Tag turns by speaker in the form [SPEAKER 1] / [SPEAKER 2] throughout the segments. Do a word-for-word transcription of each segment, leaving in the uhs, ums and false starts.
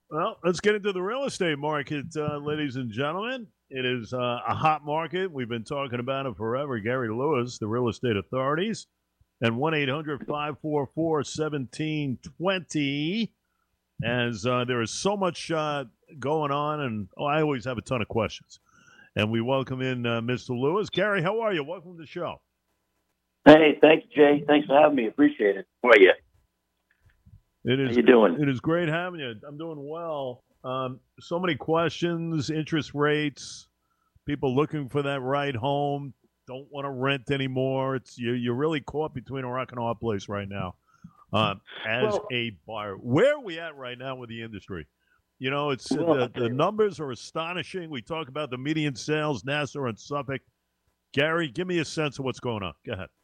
[SPEAKER 1] Well, let's get into the real estate market, uh, ladies and gentlemen. It is uh, a hot market. We've been talking about it forever. Gary Lewis, the real estate authorities, and one eight hundred five four four one seven two zero. As uh, there is so much uh, going on, and oh, I always have a ton of questions. And we welcome in uh, Mister Lewis. Gary, how are you? Welcome to the show.
[SPEAKER 2] Hey, thanks, Jay. Thanks for having me. Appreciate it. How are you?
[SPEAKER 1] It
[SPEAKER 2] How
[SPEAKER 1] is
[SPEAKER 2] you doing?
[SPEAKER 1] it is great having you. I'm doing well. Um, so many questions, interest rates, people looking for that right home, don't want to rent anymore. It's you, you're really caught between a rock and a hard place right now. Um, as
[SPEAKER 2] Well,
[SPEAKER 1] a buyer, where are we at right now with the industry? You know, it's uh,
[SPEAKER 2] well, I'll
[SPEAKER 1] the
[SPEAKER 2] tell
[SPEAKER 1] the
[SPEAKER 2] you.
[SPEAKER 1] numbers are astonishing. We talk about the median sales, Nassau and Suffolk. Gary, give me a sense of what's going on. Go ahead.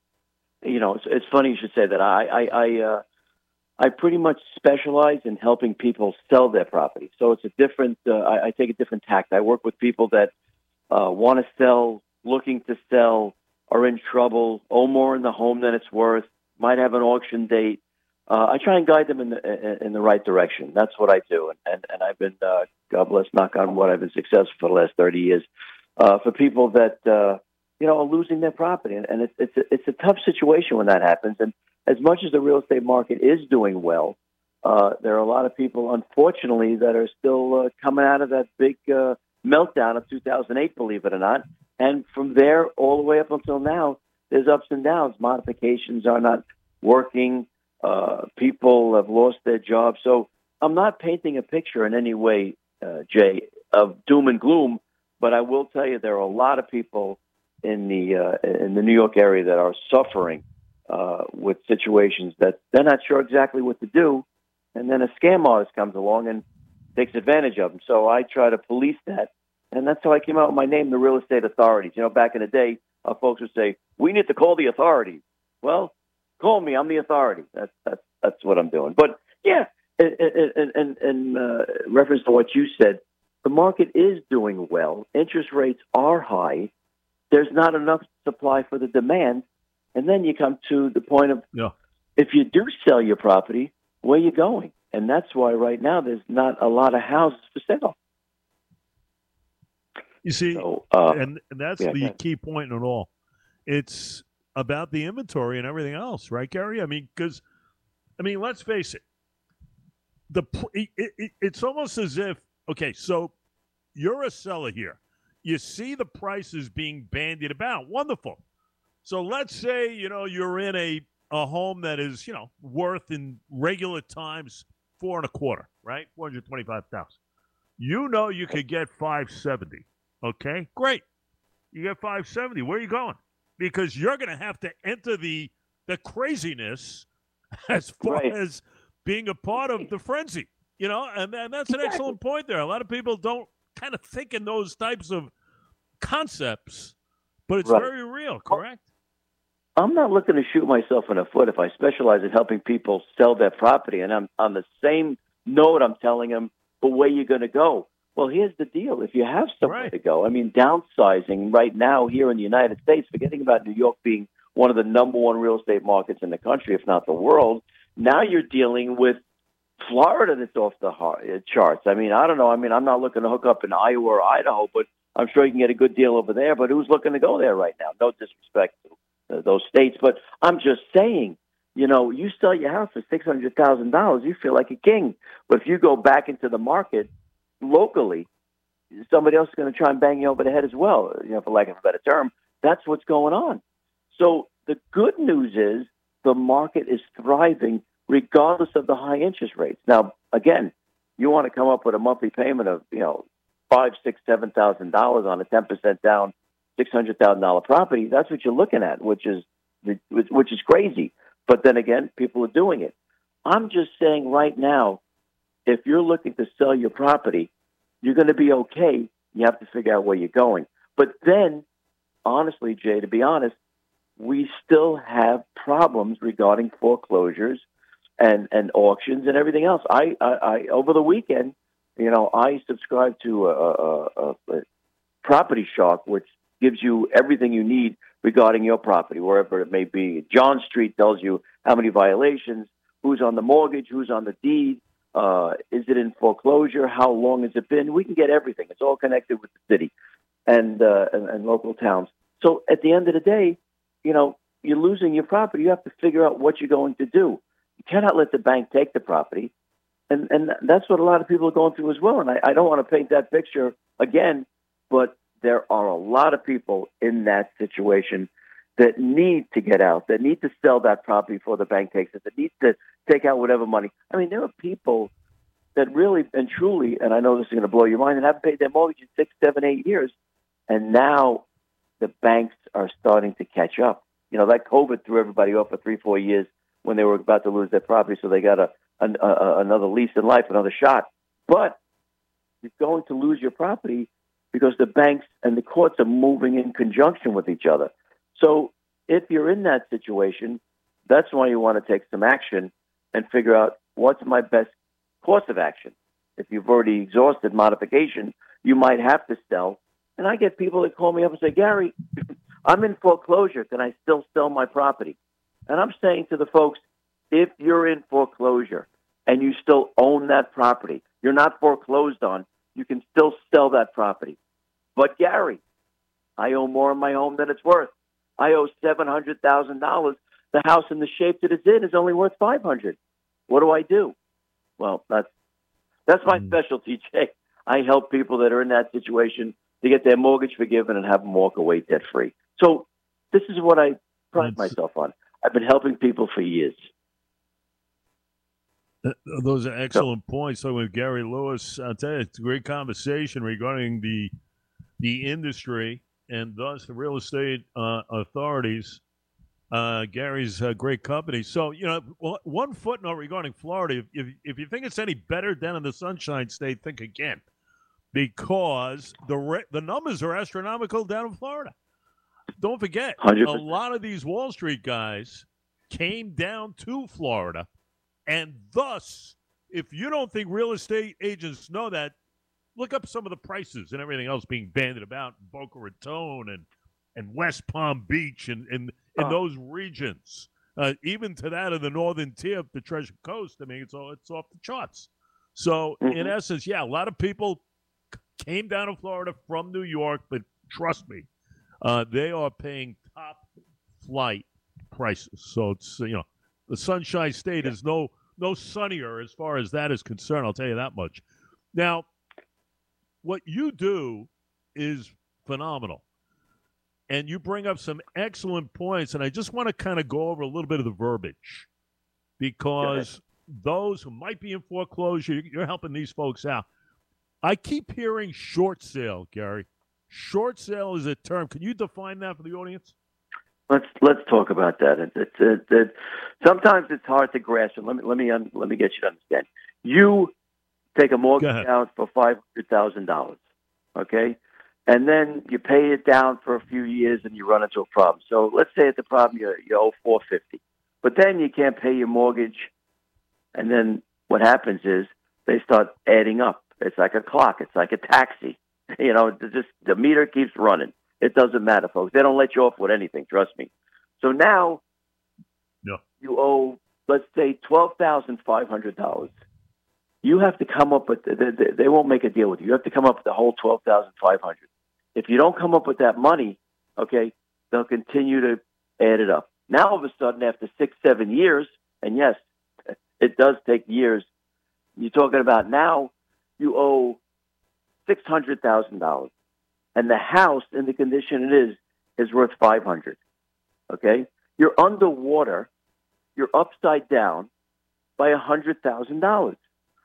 [SPEAKER 2] You know, it's, it's funny you should say that. I, I, I, uh, I pretty much specialize in helping people sell their property. So it's a different. Uh, I, I take a different tact. I work with people that uh, want to sell, looking to sell, are in trouble, owe more in the home than it's worth, might have an auction date. Uh, I try and guide them in the in the right direction. That's what I do, and and, and I've been, uh, God bless, knock on wood, I've been successful for the last thirty years. Uh, for people that uh, you know are losing their property, and, and it's it's a, it's a tough situation when that happens. And as much as the real estate market is doing well, uh, there are a lot of people, unfortunately, that are still uh, coming out of that big uh, meltdown of two thousand eight, believe it or not. And from there all the way up until now, there's ups and downs. Modifications are not working. Uh, people have lost their jobs. So I'm not painting a picture in any way, uh, Jay, of doom and gloom. But I will tell you, there are a lot of people in the uh, in the New York area that are suffering uh, with situations that they're not sure exactly what to do, and then a scam artist comes along and takes advantage of them. So I try to police that, and that's how I came out with my name, the Real Estate Authorities. You know, back in the day, uh, folks would say, "We need to call the authorities." Well, call me. I'm the authority. That's that's that's what I'm doing. But yeah, in, in, in, in uh, reference to what you said, the market is doing well. Interest rates are high. There's not enough supply for the demand. And then you come to the point of,
[SPEAKER 1] Yeah.
[SPEAKER 2] if you do sell your property, where are you going? And that's why right now there's not a lot of houses for sale.
[SPEAKER 1] You see,
[SPEAKER 2] So, uh,
[SPEAKER 1] and, and that's
[SPEAKER 2] yeah,
[SPEAKER 1] the
[SPEAKER 2] yeah.
[SPEAKER 1] key point in it all. It's about the inventory and everything else, right, Gary? I mean, because I mean, let's face it. The it, it, it's almost as if okay, so you're a seller here. You see the prices being bandied about. Wonderful. So let's say you know you're in a a home that is you know worth in regular times four and a quarter, right? Four hundred twenty five thousand. You know you could get five seventy. Okay, great. You get five seventy. Where are you going? Because you're going to have to enter the the craziness as far
[SPEAKER 2] Right.
[SPEAKER 1] as being a part of the frenzy, you know, and, and that's an
[SPEAKER 2] Exactly.
[SPEAKER 1] excellent point there. A lot of people don't kind of think in those types of concepts, but it's
[SPEAKER 2] Right.
[SPEAKER 1] very real,
[SPEAKER 2] Well,
[SPEAKER 1] correct?
[SPEAKER 2] I'm not looking to shoot myself in the foot if I specialize in helping people sell their property. And I'm on the same note, I'm telling them, but where you going to go? Well, here's the deal. If you have somewhere
[SPEAKER 1] Right.
[SPEAKER 2] to go, I mean, downsizing right now here in the United States, forgetting about New York being one of the number one real estate markets in the country, if not the world, now you're dealing with Florida that's off the har- uh, charts. I mean, I don't know. I mean, I'm not looking to hook up in Iowa or Idaho, but I'm sure you can get a good deal over there. But who's looking to go there right now? No disrespect to uh, those states, but I'm just saying, you know, you sell your house for six hundred thousand dollars, you feel like a king. But if you go back into the market locally, somebody else is going to try and bang you over the head as well. You know, for lack of a better term, that's what's going on. So the good news is the market is thriving regardless of the high interest rates. Now, again, you want to come up with a monthly payment of, you know, five, six, seven thousand dollars on a ten percent down, six hundred thousand dollar property. That's what you're looking at, which is which is crazy. But then again, people are doing it. I'm just saying right now, if you're looking to sell your property, you're going to be okay. You have to figure out where you're going. But then, honestly, Jay, to be honest, we still have problems regarding foreclosures and, and auctions and everything else. I, I, I over the weekend, you know, I subscribe to a, a, a, a Property Shark, which gives you everything you need regarding your property, wherever it may be. John Street tells you how many violations, who's on the mortgage, who's on the deed, Uh, is it in foreclosure? How long has it been? We can get everything. It's all connected with the city and, uh, and and local towns. So at the end of the day, you know, you're losing your property. You have to figure out what you're going to do. You cannot let the bank take the property. And and that's what a lot of people are going through as well. And I, I don't want to paint that picture again, but there are a lot of people in that situation that need to get out, that need to sell that property before the bank takes it, that needs to take out whatever money. I mean, there are people that really and truly, and I know this is going to blow your mind, and haven't paid their mortgage in six, seven, eight years, and now the banks are starting to catch up. You know, that COVID threw everybody off for three, four years when they were about to lose their property, so they got a, an, a another lease in life, another shot. But you're going to lose your property because the banks and the courts are moving in conjunction with each other. So if you're in that situation, that's why you want to take some action and figure out what's my best course of action. If you've already exhausted modification, you might have to sell. And I get people that call me up and say, Gary, I'm in foreclosure. Can I still sell my property? And I'm saying to the folks, if you're in foreclosure and you still own that property, you're not foreclosed on, you can still sell that property. But Gary, I owe more in my home than it's worth. I owe seven hundred thousand dollars. The house in the shape that it's in is only worth five hundred dollars. What do I do? Well, that's that's my mm. specialty, Jay. I help people that are in that situation to get their mortgage forgiven and have them walk away debt-free. So this is what I pride that's... myself on. I've been helping people for years.
[SPEAKER 1] Those are excellent so, points. So with Gary Lewis, I'll tell you, it's a great conversation regarding the the industry and thus the real estate uh, authorities. Uh, Gary's a great company. So, you know, one footnote regarding Florida, if, if you think it's any better down in the Sunshine State, think again. Because the re- the numbers are astronomical down in Florida. Don't forget, one hundred percent. A lot of these Wall Street guys came down to Florida. And thus, if you don't think real estate agents know that, look up some of the prices and everything else being bandied about in Boca Raton and, and West Palm Beach and in in oh. those regions. Uh, even to that of the northern tip, the Treasure Coast, I mean, it's all it's off the charts. So, mm-hmm. in essence, yeah, a lot of people came down to Florida from New York, but trust me, uh, they are paying top flight prices. So it's, you know, the Sunshine State yeah. is no no sunnier as far as that is concerned. I'll tell you that much. Now, what you do is phenomenal. And you bring up some excellent points, and I just want to kind of go over a little bit of the verbiage because those who might be in foreclosure, you're helping these folks out. I keep hearing short sale, Gary. Short sale is a term. Can you define that for the audience?
[SPEAKER 2] Let's let's talk about that. It, it, it, it, sometimes it's hard to grasp. And let me let me un, let me get you to understand. You take a mortgage out for five hundred thousand dollars, okay, and then you pay it down for a few years, and you run into a problem. So let's say at the problem you you owe four fifty, but then you can't pay your mortgage, and then what happens is they start adding up. It's like a clock. It's like a taxi. You know, just the meter keeps running. It doesn't matter, folks. They don't let you off with anything. Trust me. So now
[SPEAKER 1] no.
[SPEAKER 2] you owe, let's say, twelve thousand five hundred dollars. You have to come up with, they, they won't make a deal with you. You have to come up with the whole twelve thousand five hundred dollars. If you don't come up with that money, okay, they'll continue to add it up. Now, all of a sudden, after six, seven years, and yes, it does take years, you're talking about now you owe six hundred thousand dollars. And the house, in the condition it is, is worth five hundred dollars, okay? You're underwater, you're upside down by one hundred thousand dollars.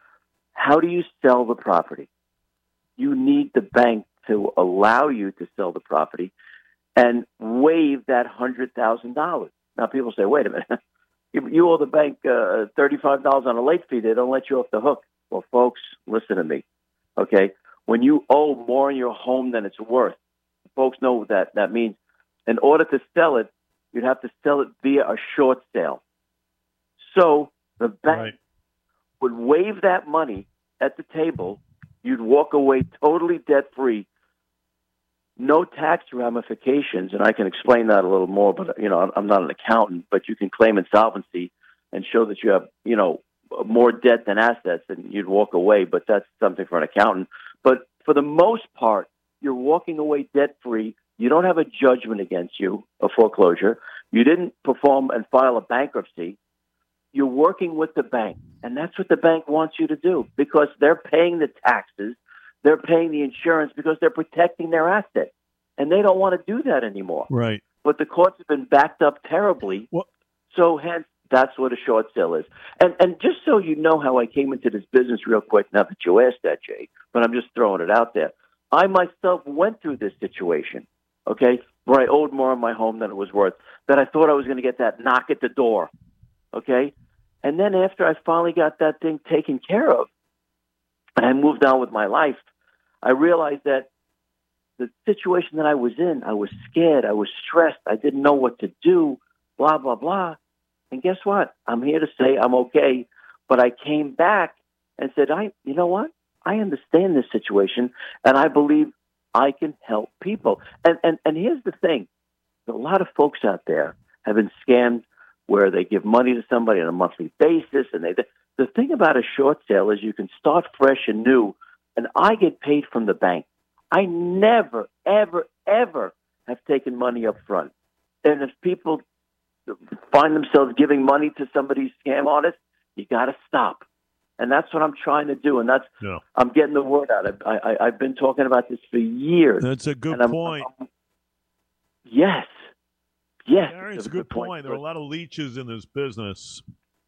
[SPEAKER 2] How do you sell the property? You need the bank to allow you to sell the property and waive that one hundred thousand dollars. Now, people say, wait a minute, you, you owe the bank uh, thirty-five dollars on a late fee, they don't let you off the hook. Well, folks, listen to me, okay? When you owe more in your home than it's worth, folks know what that, that means. In order to sell it, you'd have to sell it via a short sale. So the bank right. would waive that money at the table. You'd walk away totally debt-free, no tax ramifications, and I can explain that a little more, but, you know, I'm not an accountant, but you can claim insolvency and show that you have, you know, more debt than assets, and you'd walk away. But that's something for an accountant. But for the most part, you're walking away debt-free. You don't have a judgment against you, a foreclosure. You didn't perform and file a bankruptcy. You're working with the bank, and that's what the bank wants you to do because they're paying the taxes, they're paying the insurance because they're protecting their assets, and they don't want to do that anymore.
[SPEAKER 1] Right.
[SPEAKER 2] But the courts have been backed up terribly,
[SPEAKER 1] well,
[SPEAKER 2] so hence that's what a short sale is. And and just so you know how I came into this business real quick, not that you asked that, Jay, but I'm just throwing it out there. I myself went through this situation, okay, where I owed more on my home than it was worth, that I thought I was going to get that knock at the door, okay? And then after I finally got that thing taken care of and I moved on with my life, I realized that the situation that I was in, I was scared, I was stressed, I didn't know what to do, blah, blah, blah. And guess what? I'm here to say I'm okay, but I came back and said, I, you know what? I understand this situation, and I believe I can help people. And, and, and here's the thing. A lot of folks out there have been scammed where they give money to somebody on a monthly basis. And they, the thing about a short sale is you can start fresh and new, and I get paid from the bank. I never, ever, ever have taken money up front. And if people find themselves giving money to somebody's scam artist, you got to stop. And that's what I'm trying to do. And that's, yeah. I'm getting the word out. I, I, I've been talking about this for years.
[SPEAKER 1] That's a good
[SPEAKER 2] I'm,
[SPEAKER 1] point.
[SPEAKER 2] I'm, yes. Yes.
[SPEAKER 1] Gary, it's a good point. point. There are a lot of leeches in this business.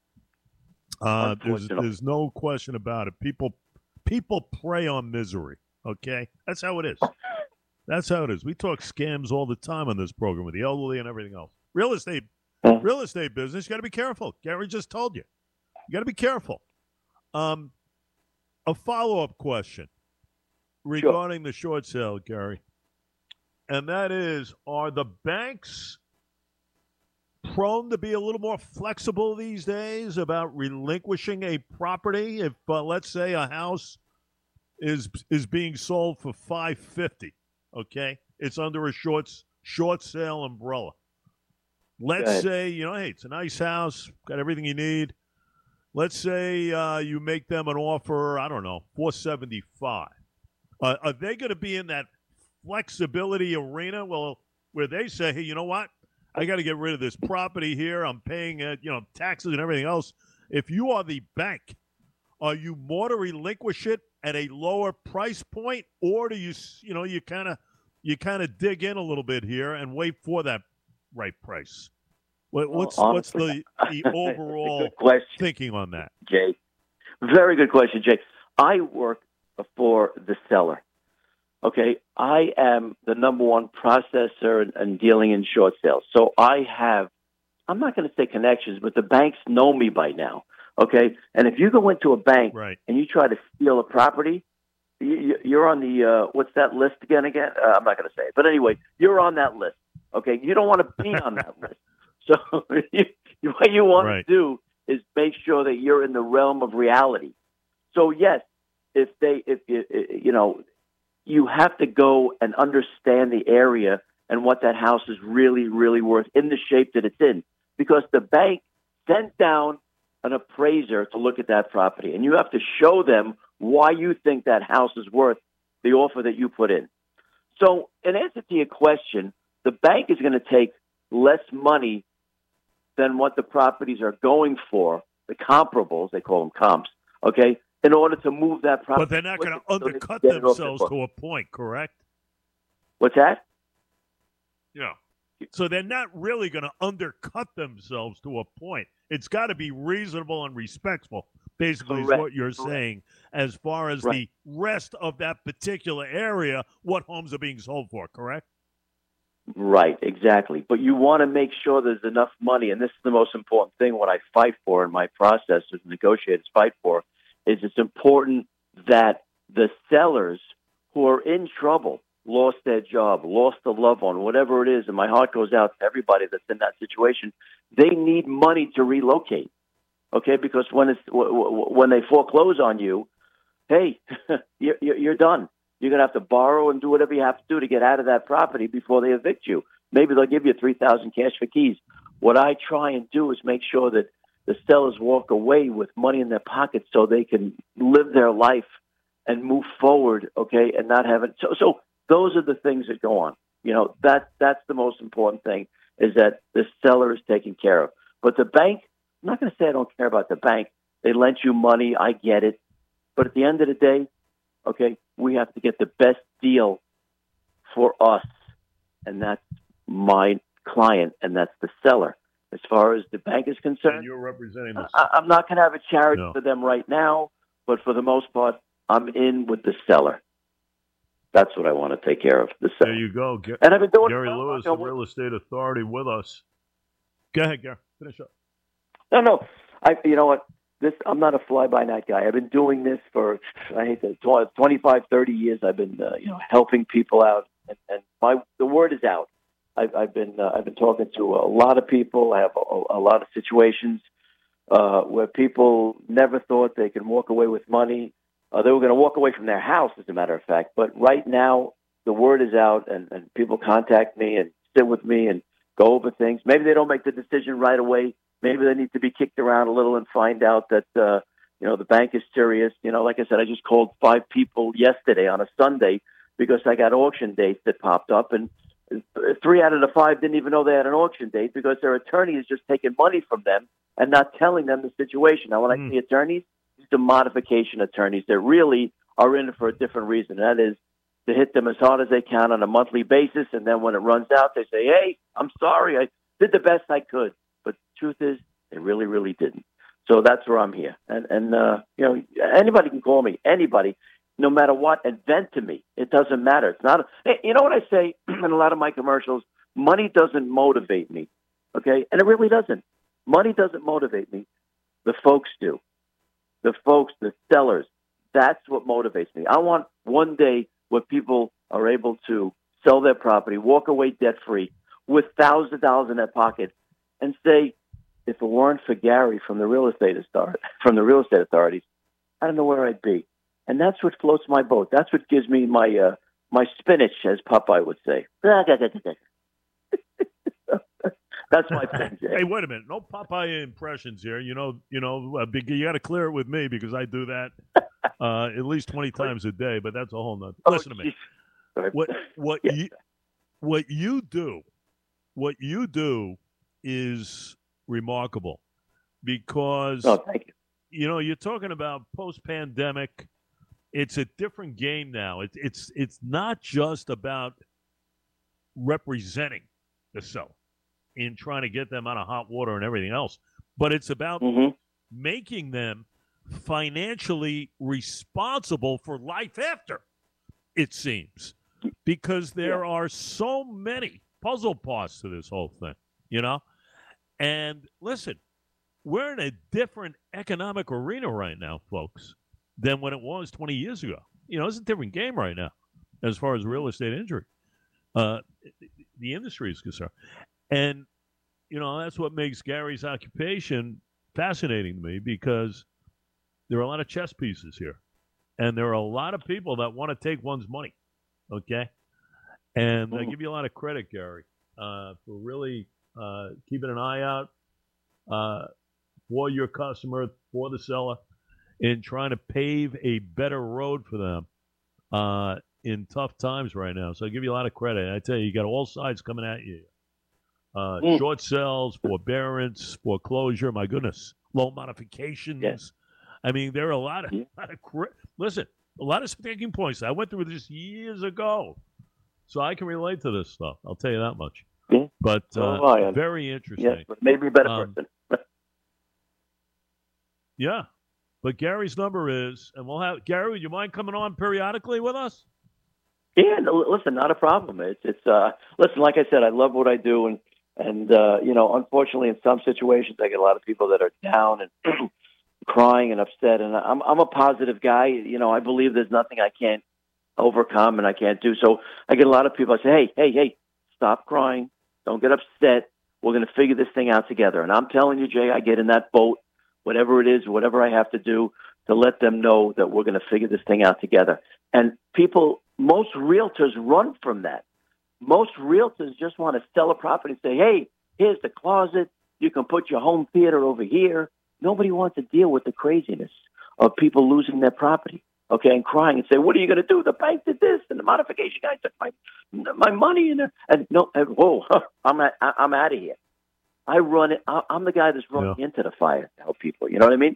[SPEAKER 1] Uh, there's, there's no question about it. People, people prey on misery. Okay? That's how it is. That's how it is. We talk scams all the time on this program with the elderly and everything else. Real estate, yeah. real estate business, you got to be careful. Gary just told you. You got to be careful. Um, a follow-up question regarding sure. the short sale, Gary, and that is, are the banks prone to be a little more flexible these days about relinquishing a property if, uh, let's say, a house is is being sold for five fifty? Okay, it's under a short short sale umbrella. Let's say, you know, hey, it's a nice house, got everything you need. Let's say uh, you make them an offer, I don't know, four seventy-five. Uh, are they going to be in that flexibility arena? Well, where they say, hey, you know what? I got to get rid of this property here. I'm paying, uh, you know, taxes and everything else. If you are the bank, are you more to relinquish it at a lower price point, or do you, you know, you kind of you kind of dig in a little bit here and wait for that right price? What, what's well, honestly, what's the, the overall thinking on that,
[SPEAKER 2] Jay? Very good question, Jay. I work for the seller. Okay, I am the number one processor and, and dealing in short sales. So I have, I'm not going to say connections, but the banks know me by now. Okay, and if you go into a bank
[SPEAKER 1] right.
[SPEAKER 2] and you try to steal a property, you, you're on the uh, what's that list again? Again, uh, I'm not going to say it, but anyway, you're on that list. Okay, you don't want to be on that list. So you, what you want right. to do is make sure that you're in the realm of reality. So yes, if they, if you know, you have to go and understand the area and what that house is really, really worth in the shape that it's in, because the bank sent down an appraiser to look at that property, and you have to show them why you think that house is worth the offer that you put in. So in answer to your question, the bank is going to take less money than what the properties are going for, the comparables, they call them comps, okay, in order to move that property.
[SPEAKER 1] But they're not going to undercut themselves to a point, correct?
[SPEAKER 2] What's that?
[SPEAKER 1] Yeah. So they're not really going to undercut themselves to a point. It's got to be reasonable and respectful, basically, Correct. is what you're Correct. saying, as far as right. the rest of that particular area, what homes are being sold for, correct?
[SPEAKER 2] Right, exactly. But you want to make sure there's enough money, and this is the most important thing, what I fight for in my process as negotiators fight for, is it's important that the sellers who are in trouble, lost their job, lost a loved one, whatever it is, and my heart goes out to everybody that's in that situation, they need money to relocate, okay? Because when it's when they foreclose on you, hey, you're, you're done. You're going to have to borrow and do whatever you have to do to get out of that property before they evict you. Maybe they'll give you three thousand dollars cash for keys. What I try and do is make sure that the sellers walk away with money in their pockets so they can live their life and move forward, okay, and not have it. So, so those are the things that go on. You know, that that's the most important thing, is that the seller is taken care of. But the bank, I'm not going to say I don't care about the bank. They lent you money. I get it. But at the end of the day, okay, we have to get the best deal for us, and that's my client, and that's the seller. As far as the bank is concerned,
[SPEAKER 1] and you're representing the
[SPEAKER 2] I, I'm not going to have a charity
[SPEAKER 1] no.
[SPEAKER 2] for them right now, but for the most part, I'm in with the seller. That's what I want to take care of. The seller.
[SPEAKER 1] There you go. Ga-
[SPEAKER 2] and I've been doing
[SPEAKER 1] Gary
[SPEAKER 2] it well.
[SPEAKER 1] Lewis, the Real Estate Authority, with us. Go ahead, Gary. Finish up.
[SPEAKER 2] No, no. I. You know what? This. I'm not a fly-by-night guy. I've been doing this for, I hate to, twenty-five, thirty years. I've been, uh, you know, helping people out, and, and my the word is out. I've, I've been uh, I've been talking to a lot of people. I have a, a lot of situations uh, where people never thought they could walk away with money. Uh, they were going to walk away from their house, as a matter of fact. But right now, the word is out, and, and people contact me and sit with me and go over things. Maybe they don't make the decision right away. Maybe they need to be kicked around a little and find out that uh, you know the bank is serious. You know, like I said, I just called five people yesterday on a Sunday because I got auction dates that popped up, and three out of the five didn't even know they had an auction date because their attorney is just taking money from them and not telling them the situation. Now, when
[SPEAKER 1] Mm.
[SPEAKER 2] I say attorneys, these are modification attorneys that really are in it for a different reason. That is to hit them as hard as they can on a monthly basis, and then when it runs out, they say, hey, I'm sorry, I did the best I could. But the truth is, they really, really didn't. So that's where I'm here. And, and uh, you know, anybody can call me, anybody. No matter what, and vent to me. It doesn't matter. It's not. A, you know what I say in a lot of my commercials? Money doesn't motivate me, okay? And it really doesn't. Money doesn't motivate me. The folks do. The folks, the sellers. That's what motivates me. I want one day where people are able to sell their property, walk away debt-free, with thousands of dollars in their pocket, and say, if it weren't for Gary from the real estate authority, from the real estate authorities, I don't know where I'd be. And that's what floats my boat. That's what gives me my uh, my spinach, as Popeye would say. That's my thing, Jay.
[SPEAKER 1] Hey, wait a minute. No Popeye impressions here. You know, you know, uh, you got to clear it with me because I do that uh, at least twenty times a day. But that's a whole nother.
[SPEAKER 2] Oh,
[SPEAKER 1] Listen to me.
[SPEAKER 2] geez.
[SPEAKER 1] What what
[SPEAKER 2] Yeah.
[SPEAKER 1] you what you do, what you do is remarkable because
[SPEAKER 2] Oh, thank you.
[SPEAKER 1] you know you're talking about post-pandemic. It's a different game now. It's it's it's not just about representing the seller in trying to get them out of hot water and everything else, but it's about
[SPEAKER 2] Mm-hmm.
[SPEAKER 1] making them financially responsible for life after, it seems, because there
[SPEAKER 2] Yeah.
[SPEAKER 1] are so many puzzle parts to this whole thing, you know? And listen, we're in a different economic arena right now, folks, than when it was twenty years ago. You know, it's a different game right now as far as real estate injury, uh, the industry is concerned. And, you know, that's what makes Gary's occupation fascinating to me because there are a lot of chess pieces here. And there are a lot of people that want to take one's money, okay? And I give you a lot of credit, Gary, uh, for really uh, keeping an eye out uh, for your customer, for the seller, in trying to pave a better road for them uh, in tough times right now. So I give you a lot of credit. I tell you, you got all sides coming at you. Uh,
[SPEAKER 2] Mm.
[SPEAKER 1] Short sales, forbearance, foreclosure, my goodness, loan modifications.
[SPEAKER 2] Yes.
[SPEAKER 1] I mean, there are a lot of,
[SPEAKER 2] Yeah.
[SPEAKER 1] lot of cri- listen, a lot of sticking points. I went through this years ago, so I can relate to this stuff. I'll tell you that much.
[SPEAKER 2] Yeah.
[SPEAKER 1] But
[SPEAKER 2] So
[SPEAKER 1] uh,
[SPEAKER 2] am I, and-
[SPEAKER 1] very interesting.
[SPEAKER 2] Yes, but maybe a better
[SPEAKER 1] Um,
[SPEAKER 2] person.
[SPEAKER 1] Yeah. But Gary's number is, and we'll have Gary. Would you mind coming on periodically with us?
[SPEAKER 2] Yeah, no, listen, not a problem. It's it's uh, listen, like I said, I love what I do, and and uh, you know, unfortunately, in some situations, I get a lot of people that are down and crying and upset, and I'm I'm a positive guy. You know, I believe there's nothing I can't overcome and I can't do. So I get a lot of people. I say, hey, hey, hey, stop crying, don't get upset. We're going to figure this thing out together. And I'm telling you, Jay, I get in that boat, whatever it is, whatever I have to do to let them know that we're going to figure this thing out together. And people, most realtors run from that. Most realtors just want to sell a property and say, hey, here's the closet. You can put your home theater over here. nobody wants to deal with the craziness of people losing their property, okay, and crying and say, "What are you going to do? The bank did this, and the modification guy took my my money." And, and no, and, whoa, I'm at, I'm out of here. I run it. I'm the guy that's running yeah. into the fire to help people. You know what I mean?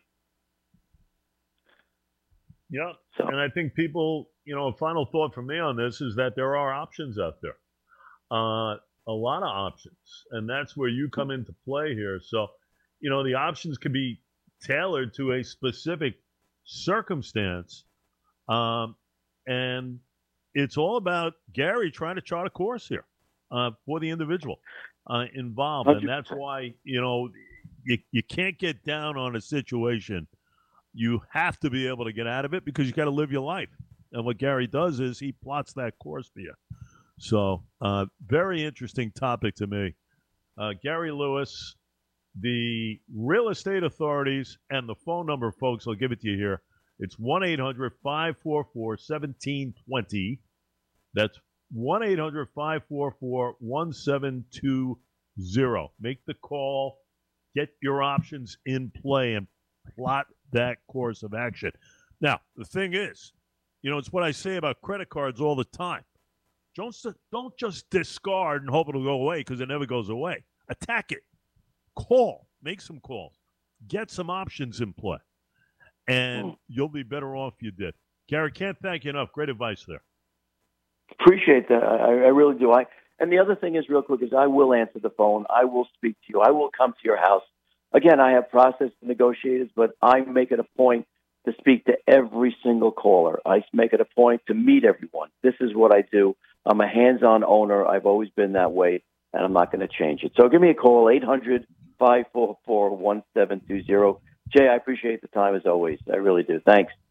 [SPEAKER 1] Yeah. So. And I think people, you know, a final thought from me on this is that there are options out there. Uh, a lot of options. And that's where you come into play here. So, you know, the options can be tailored to a specific circumstance. Um, and it's all about Gary trying to chart a course here uh, for the individual uh, involved. And that's why, you know, you, you can't get down on a situation. You have to be able to get out of it because you got to live your life. And what Gary does is he plots that course for you. So uh, very interesting topic to me. Uh, Gary Lewis, the real estate authorities, and the phone number, folks, I'll give it to you here. It's one eight hundred five four four one seven two zero. That's one eight hundred five four four one seven two zero. Make the call. Get your options in play and plot that course of action. Now, the thing is, you know, it's what I say about credit cards all the time. Don't, don't just discard and hope it'll go away because it never goes away. Attack it. Call. Make some calls. Get some options in play. And mm. you'll be better off if you did. Gary, can't thank you enough. Great advice there.
[SPEAKER 2] Appreciate that. I, I really do. I And the other thing is, real quick, is I will answer the phone. I will speak to you. I will come to your house. Again, I have process negotiators, but I make it a point to speak to every single caller. I make it a point to meet everyone. This is what I do. I'm a hands-on owner. I've always been that way, and I'm not going to change it. So give me a call, eight hundred five four four one seven two zero. Jay, I appreciate the time as always. I really do. Thanks.